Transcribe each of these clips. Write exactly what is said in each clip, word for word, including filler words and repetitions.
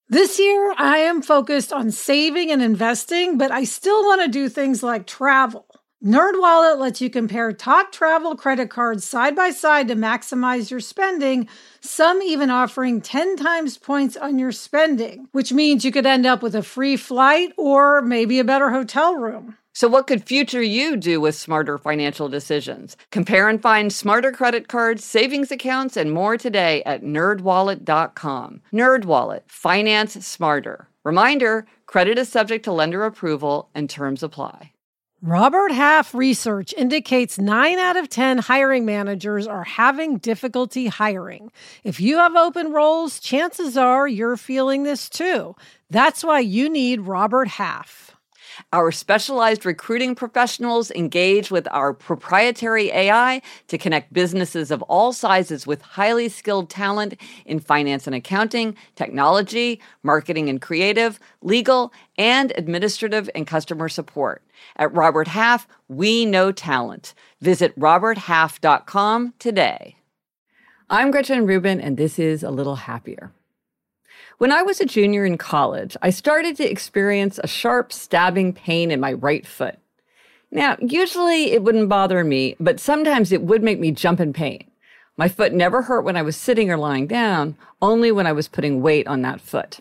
This year, I am focused on saving and investing, but I still want to do things like travel. NerdWallet lets you compare top travel credit cards side by side to maximize your spending, some even offering ten times points on your spending, which means you could end up with a free flight or maybe a better hotel room. So what could future you do with smarter financial decisions? Compare and find smarter credit cards, savings accounts, and more today at nerd wallet dot com. NerdWallet. Finance smarter. Reminder, credit is subject to lender approval and terms apply. Robert Half research indicates nine out of ten hiring managers are having difficulty hiring. If you have open roles, chances are you're feeling this too. That's why you need Robert Half. Our specialized recruiting professionals engage with our proprietary A I to connect businesses of all sizes with highly skilled talent in finance and accounting, technology, marketing and creative, legal, and administrative and customer support. At Robert Half, we know talent. Visit robert half dot com today. I'm Gretchen Rubin, and this is A Little Happier. When I was a junior in college, I started to experience a sharp stabbing pain in my right foot. Now, usually it wouldn't bother me, but sometimes it would make me jump in pain. My foot never hurt when I was sitting or lying down, only when I was putting weight on that foot.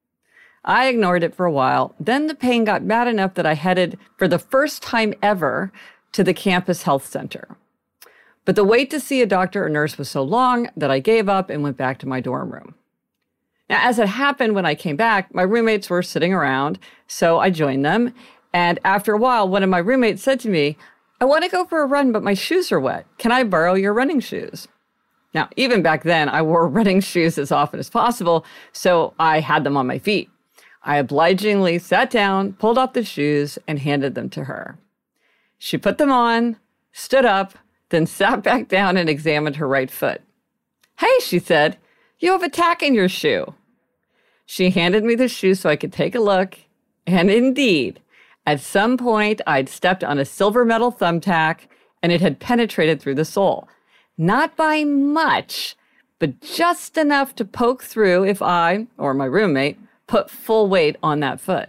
I ignored it for a while. Then the pain got bad enough that I headed, for the first time ever, to the campus health center. But the wait to see a doctor or nurse was so long that I gave up and went back to my dorm room. Now, as it happened, when I came back, my roommates were sitting around, so I joined them. And after a while, one of my roommates said to me, "I want to go for a run, but my shoes are wet. Can I borrow your running shoes?" Now, even back then, I wore running shoes as often as possible, so I had them on my feet. I obligingly sat down, pulled off the shoes, and handed them to her. She put them on, stood up, then sat back down and examined her right foot. "Hey," she said, "you have a tack in your shoe." She handed me the shoe so I could take a look, and indeed, at some point, I'd stepped on a silver metal thumbtack, and it had penetrated through the sole. Not by much, but just enough to poke through if I, or my roommate, put full weight on that foot.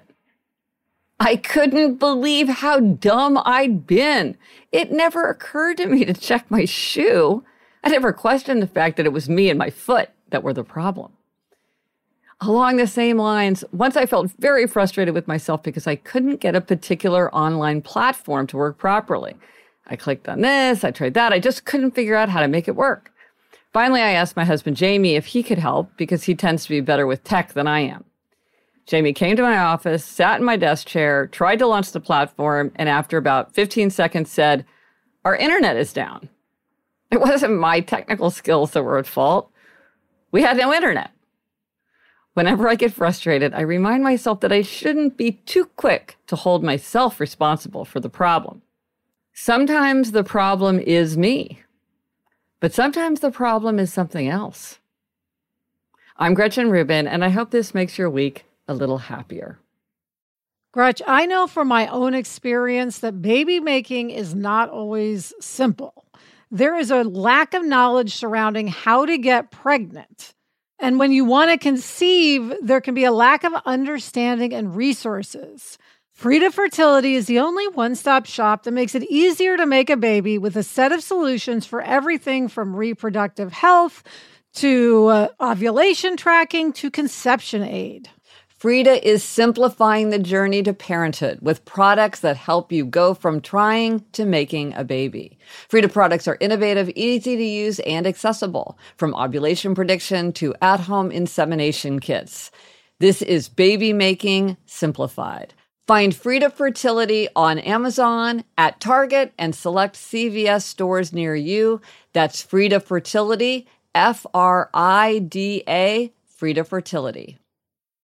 I couldn't believe how dumb I'd been. It never occurred to me to check my shoe. I never questioned the fact that it was me and my foot that were the problem. Along the same lines, once I felt very frustrated with myself because I couldn't get a particular online platform to work properly. I clicked on this, I tried that, I just couldn't figure out how to make it work. Finally, I asked my husband, Jamie, if he could help because he tends to be better with tech than I am. Jamie came to my office, sat in my desk chair, tried to launch the platform, and after about fifteen seconds said, "Our internet is down." It wasn't my technical skills that were at fault. We had no internet. Whenever I get frustrated, I remind myself that I shouldn't be too quick to hold myself responsible for the problem. Sometimes the problem is me, but sometimes the problem is something else. I'm Gretchen Rubin, and I hope this makes your week a little happier. Gretch, I know from my own experience that baby making is not always simple. There is a lack of knowledge surrounding how to get pregnant. And when you want to conceive, there can be a lack of understanding and resources. Frida Fertility is the only one-stop shop that makes it easier to make a baby with a set of solutions for everything from reproductive health to uh, ovulation tracking to conception aid. Frida is simplifying the journey to parenthood with products that help you go from trying to making a baby. Frida products are innovative, easy to use, and accessible, from ovulation prediction to at-home insemination kits. This is baby making simplified. Find Frida Fertility on Amazon, at Target, and select C V S stores near you. That's Frida Fertility, F R I D A, Frida Fertility.